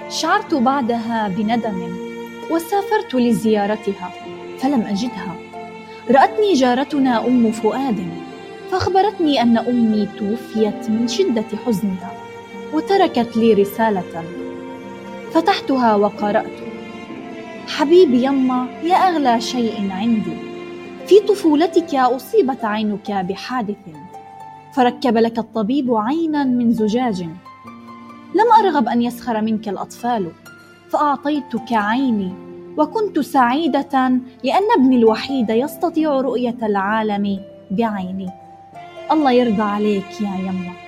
شعرت بعدها بندم وسافرت لزيارتها فلم أجدها. رأتني جارتنا أم فؤاد فأخبرتني أن أمي توفيت من شدة حزنها وتركت لي رسالة. فتحتها وقرأت: حبيبي يما، يا أغلى شيء عندي، في طفولتك أصيبت عينك بحادث فركب لك الطبيب عينا من زجاج. لم أرغب أن يسخر منك الأطفال فأعطيتك عيني، وكنت سعيدة لأن ابني الوحيد يستطيع رؤية العالم بعيني. الله يرضى عليك يا يما.